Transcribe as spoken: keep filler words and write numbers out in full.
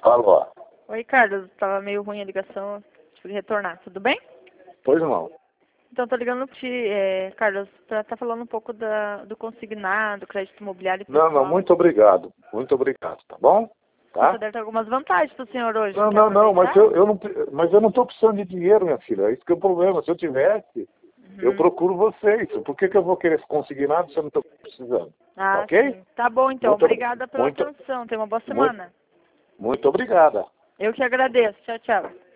Alô? Oi, Carlos. Tava meio ruim a ligação. Tive que retornar. Tudo bem? Pois não. Então, tô ligando pra ti, é, Carlos, pra tá falando um pouco da, do consignado, crédito imobiliário pessoal. Não, não, muito obrigado. Muito obrigado, tá bom? Tá? Você deve ter algumas vantagens pro senhor hoje. Não, Quer não, não, mas aproveitar? eu, eu não, mas eu não estou precisando de dinheiro, minha filha. É isso que é o problema. Se eu tivesse, eu Uhum. procuro vocês. Por que, que eu vou querer consignado se eu não estou precisando? Ah, Ok? sim. Tá bom, então. Muito, Obrigada pela muito, atenção. Tenha uma boa muito, semana. muito obrigada. Eu que agradeço. Tchau, tchau.